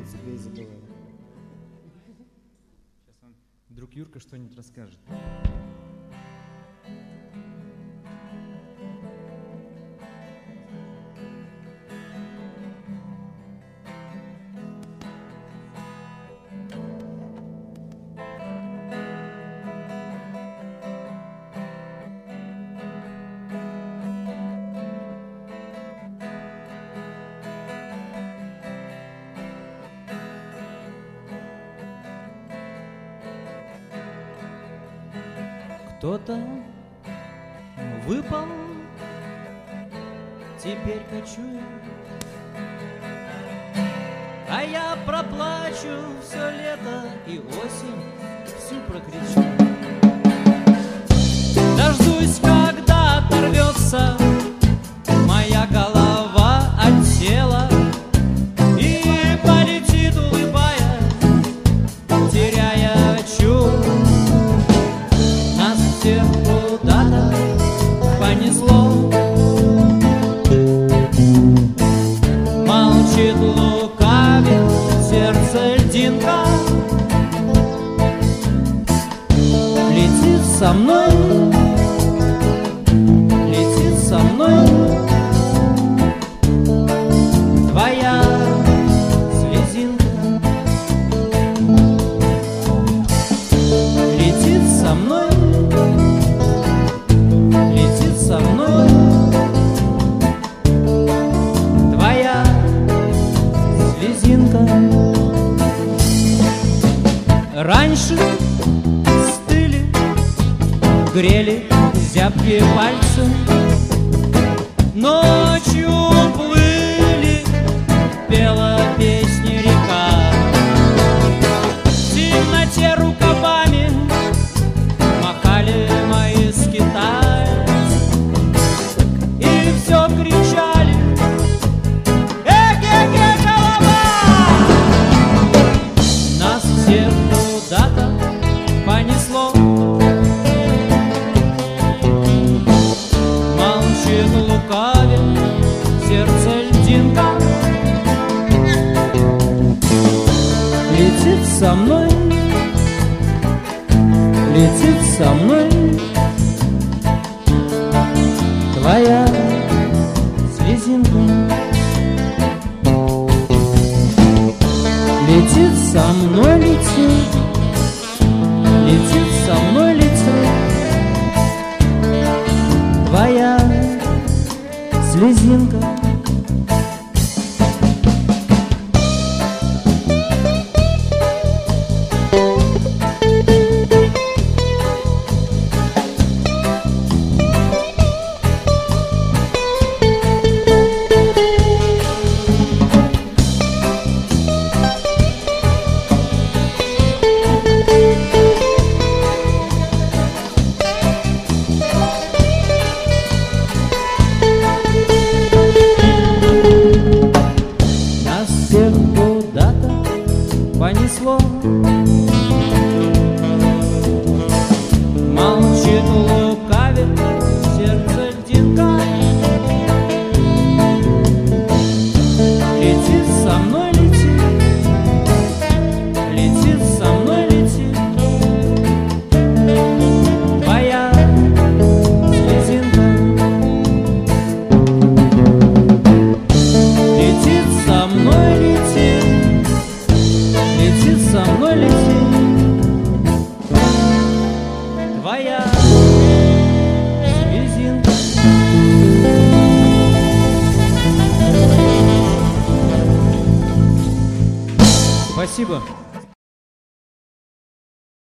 себе и забываю. Сейчас вам друг Юрка что-нибудь расскажет. Кто-то выпал, теперь кочует, а я проплачу все лето и осень всю прокричу. Дождусь, когда оторвется моя голова от тела и полетит, улыбаясь, теряя чувств. Всех куда-то понесло, молчит лукавит сердце льдинка, летит со мной, летит со мной твоя слезинка, летит со мной. Со мной твоя слезинка. Раньше стыли, грели зябкие пальцы, ночью плыли, пела песни река. В темноте рукавами махали мои скитальцы. Все кричали: эге-ге, голова! Нас всех куда-то понесло, молчит лукавит сердце льдинка, летит со мной, летит со мной твоя слезинка, летит со мной, летит, летит со мной, летит твоя слезинка. Понесло, молчит лукавит сердце льдинка, летит со мной, летит, летит со мной, летит твоя слезинка, летит со мной, летит. Летит со мной, летит